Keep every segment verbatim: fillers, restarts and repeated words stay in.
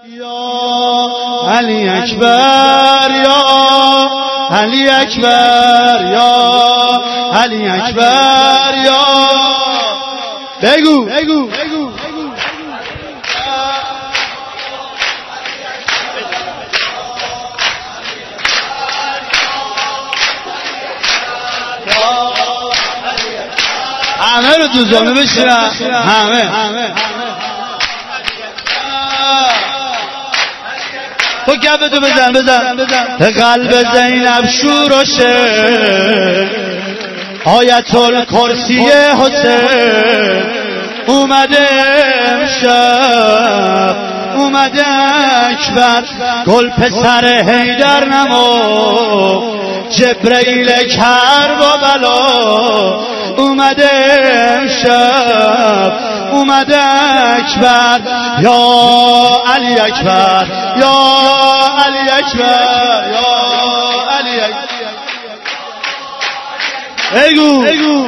یا علی اکبر یا علی اکبر یا علی اکبر یا بگو بگو بگو همه رو تو زانو بشیرن همه تو گفتو بزن بزن قلب زینب شورشه آیت الکرسی حسین اومده امشب اومده اکبر گل پسر حیدر نما جبرئیل کربلا اومده امشب اومده اکبر یا علی اکبر یا علی اکبر یا علی اکبر بگو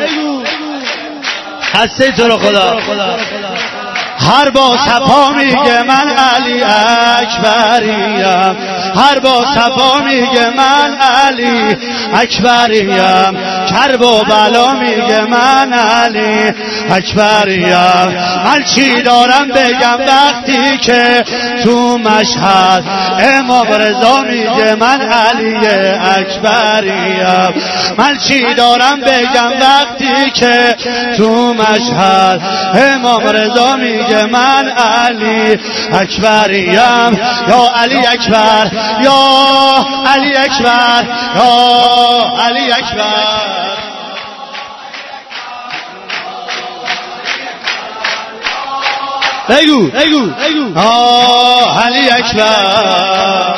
هسته تو رو خدا هر با صفا میگه من علی اکبریم هر با صفا میگه من علی اکبریم کرب و بلا میگه من علی اکبریم من چی دارم بگم وقتی که تو مشهد امام رضا میگه من علی اکبریم من چی دارم بگم وقتی که تو مشهد امام رضا میگه من علی اکبریم یا علی اکبر یا علی اکبر یا علی اکبر بگو بگو بگو آه علی اکبر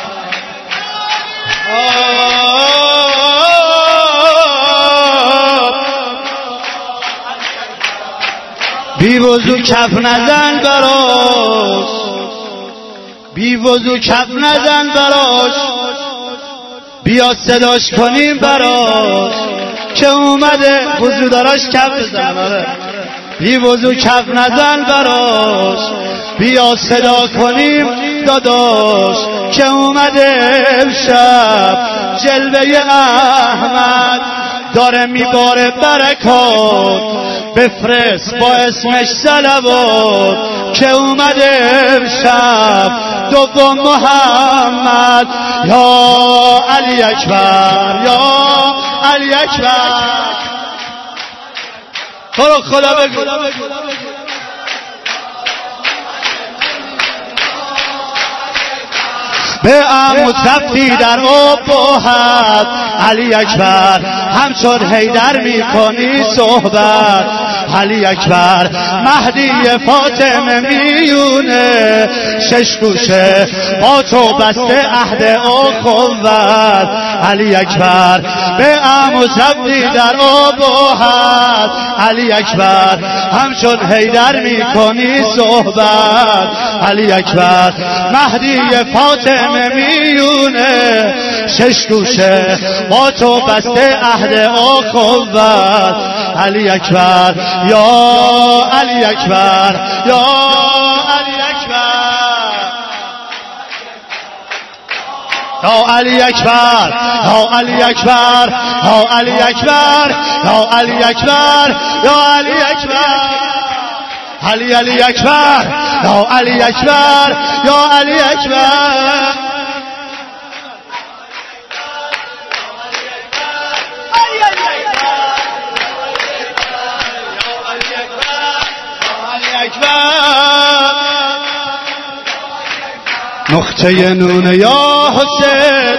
بی وضو کف نزن براش بی وضو کف نزن براش بیا صداش کنیم براش که اومده وضو داراش کف بزن بی وضو کف نزن براش بیا صدا کنیم داداش که اومده امشب جلوه احمد داره میباره برکات بفرست با اسمش صلوات که اومده امشب دوم محمد یا علی اکبر یا علی اکبر تو رو خدا بگو به عمود رفتی در ابهت علی اکبر همچون حیدر میکنی صحبت علی اکبر مهدی فاطمه میونه شش گوشه با تو بسته عهد اخوت علی اکبر به عمود رفتی در ابهت علی اکبر همچون حیدر میکنی صحبت علی اکبر مهدی فاطمه میونه شش گوشه با تو بسته عهد اخوت علی اکبر یا علی اکبر یا علی اکبر یا علی اکبر یا علی اکبر یا علی اکبر یا علی اکبر یا علی اکبر علی علی اکبر یا علی اکبر یا علی اکبر نقطه نون یا حسین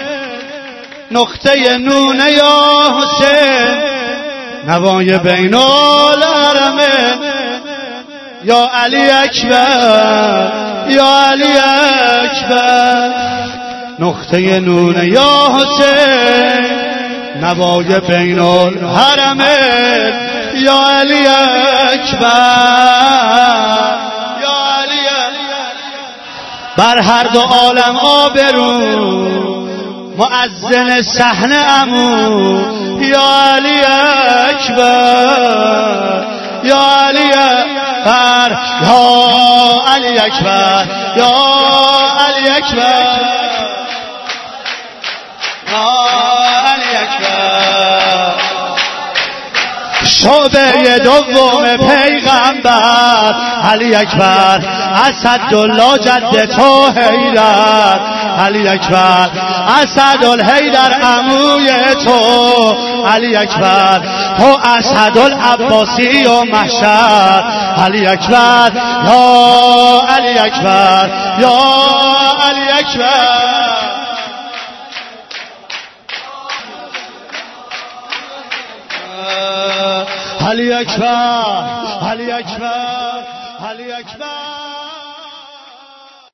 نقطه نون یا حسین نوای بین الحرمین یا علی اکبر یا علی اکبر نقطه نون یا حسین نوای بین الحرمین یا علی اکبر بر هر دو عالم آبرو مؤذن صحن عمو یا علی اکبر یا علی اکبر یا علی اکبر یا علی اکبر یا علی اکبر شعبه دوم پیغمبر علی اکبر اسدالله جد تو حیدر علی اکبر اسدالحیدر عموی تو علی اکبر تو اسدالعباسی و محشر علی اکبر یا علی اکبر یا علی اکبر علی اکبر علی اکبر علی اکبر